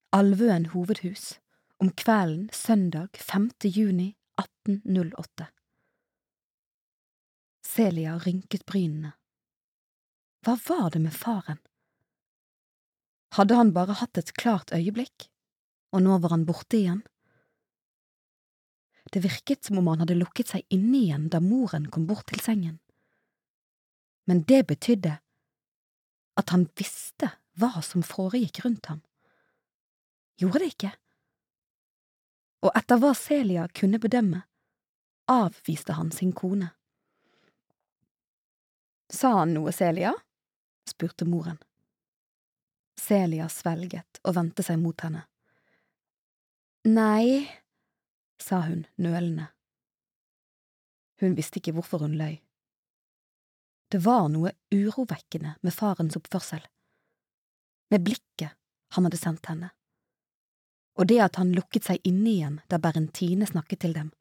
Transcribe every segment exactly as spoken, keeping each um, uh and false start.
Alvøen hovedhus, om kvelden søndag femte juni atten null åtte. Celia rynket brynene. Hva var det med faren? Hadde han bare hatt et klart øyeblikk, og nå var han borte igjen? Det virket som om han hadde lukket seg inne igjen da moren kom bort til sengen. Men det betydde at han visste hva som foregikk rundt ham. Gjorde det ikke? Og etter hva Celia kunne bedømme, avviste han sin kone. Sa han noe, Celia? Spurte moren. Celia svelget og vendte seg mot henne. Nei, sa hun nølende. Hun visste ikke hvorfor hun løy. Det var noe urovekkende med farens oppførsel, med blikket han hadde sendt henne, og det at han lukket seg inne igjen da Berentine snakket til dem.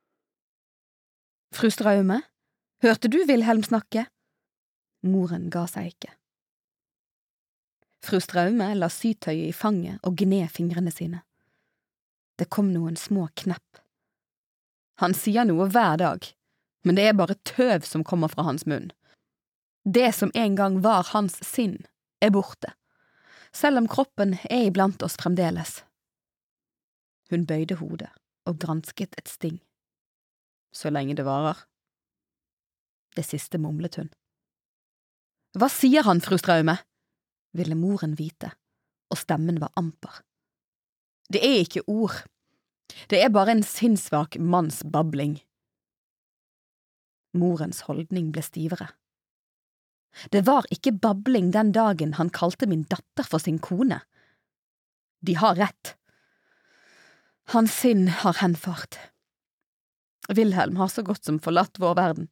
Fru Straume, hørte du Wilhelm snakke? Moren ga seg ikke. Fru Straume la sytøyet i fanget og gned fingrene sine. Det kom noen små knepp. Han sier noe hver dag, men det er bare tøv som kommer fra hans munn. Det som en gang var hans sinn, er borte, selv om kroppen er iblant oss fremdeles. Hun bøyde hodet og gransket et sting. Så lenge det varer. Det siste mumlet hun. Hva sier han, fru Straume? Ville moren vite, og stemmen var amper. Det er ikke ord. Det er bare en sinnssvak manns babling. Morens holdning ble stivere. Det var ikke babling den dagen han kalte min datter for sin kone. De har rett. Hans sinn har henfart. Wilhelm har så godt som forlatt vår verden.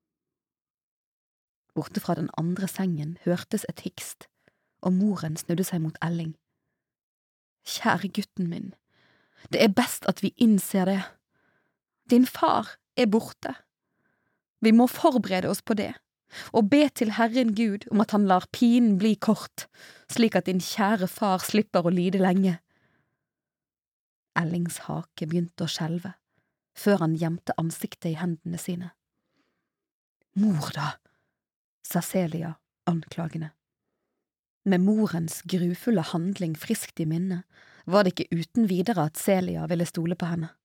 Borte fra den andre sengen hørtes et hikst, og moren snudde seg mot Elling. Kjære gutten min, det er best at vi innser det. Din far er borte. Vi må forberede oss på det, og be til Herren Gud om at han lar pinen bli kort, slik at din kjære far slipper å lide lenge. Ellings hake begynte å skjelve, før han gjemte ansiktet i hendene sine. Mor da, sa Celia anklagende. Med morens grufulle handling friskt i minne, var det ikke uten videre at Celia ville stole på henne.